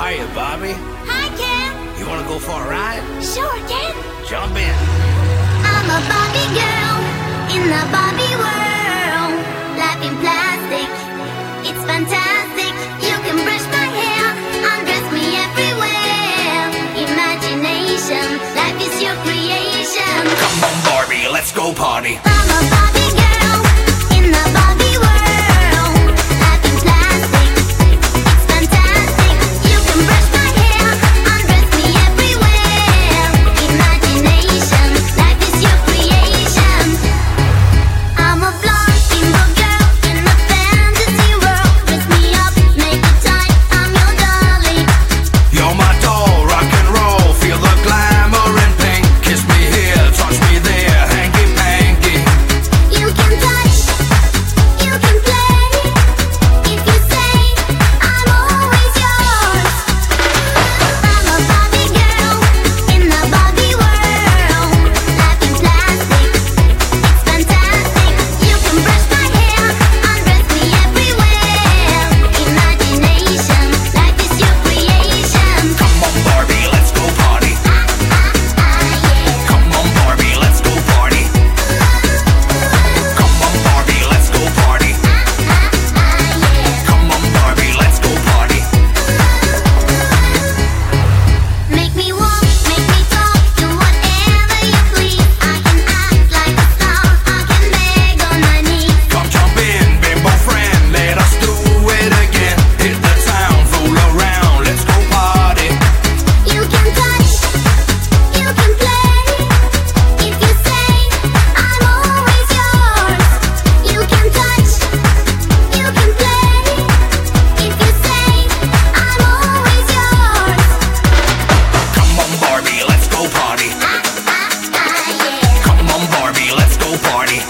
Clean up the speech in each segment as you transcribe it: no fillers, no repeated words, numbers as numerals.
are you, Barbie? Hi, Ken. You wanna go for a ride? Sure, Ken. Jump in. I'm a Barbie girl in the Barbie world. Life in plastic, it's fantastic. You can brush my hair, undress me everywhere. Imagination, life is your creation. Come on, Barbie, let's go party. I'm a Barbie girl in the Barbie world. Life in plastic, it's fantastic. You can brush my hair, undress me everywhere. Imagination, life is your creation. I'm a blonde single girl in a fantasy world. Dress me up, make it tight, I'm your darling. You're my doll, rock and roll. Feel the glamour and pink. Kiss me here, touch me there, hanky panky. You can touch, you can play. If you say I'm always yours. I'm a Barbie girl in the Barbie world. Life in plastic, it's fantastic. You can brush my hair, undress me everywhere. Imagination, life is your creation. Come on, Barbie, let's go party. Yeah. Come on, Barbie, let's go party. Come on, Barbie, let's go party. Come on, Barbie, let's go party. Make me walk, make me talk, do whatever you please. I can act like a star, I can beg on my knees. Come jump in, bimbo friend, let us do it again. Hit the town, fool around, let's go party. You can touch, you can play. If you say I'm always yours. You can touch, you can play. If you say I'm always yours. Come on, Barbie, let's go party. Yeah. Come on, Barbie, let's go party.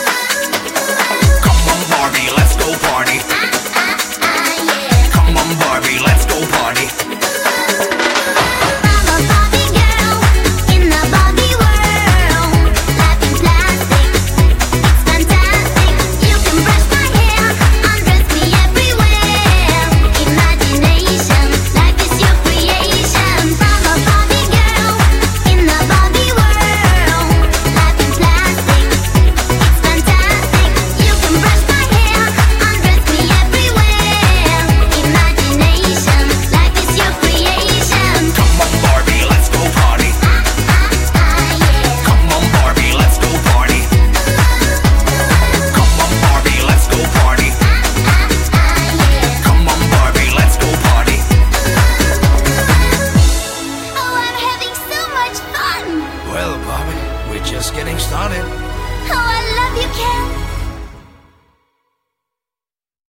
Come on, Barbie, let's go party. Yeah. Come on, Barbie, let's go party. I'm a Barbie girl in the Barbie world. Life in plastic, it's fantastic. You can brush my hair, undress me everywhere. Imagination, life is your creation. I'm a Barbie girl in the Barbie world. Life in plastic, it's fantastic. You can brush my hair, undress me everywhere. Imagination, life is your creation. Come on, Barbie, let's go party. Yeah. Come on, Barbie, let's go party. Come on, Barbie, let's go party. Come on, Barbie, let's go party. Oh, I'm having so much fun! Well, Barbie, we're just getting started.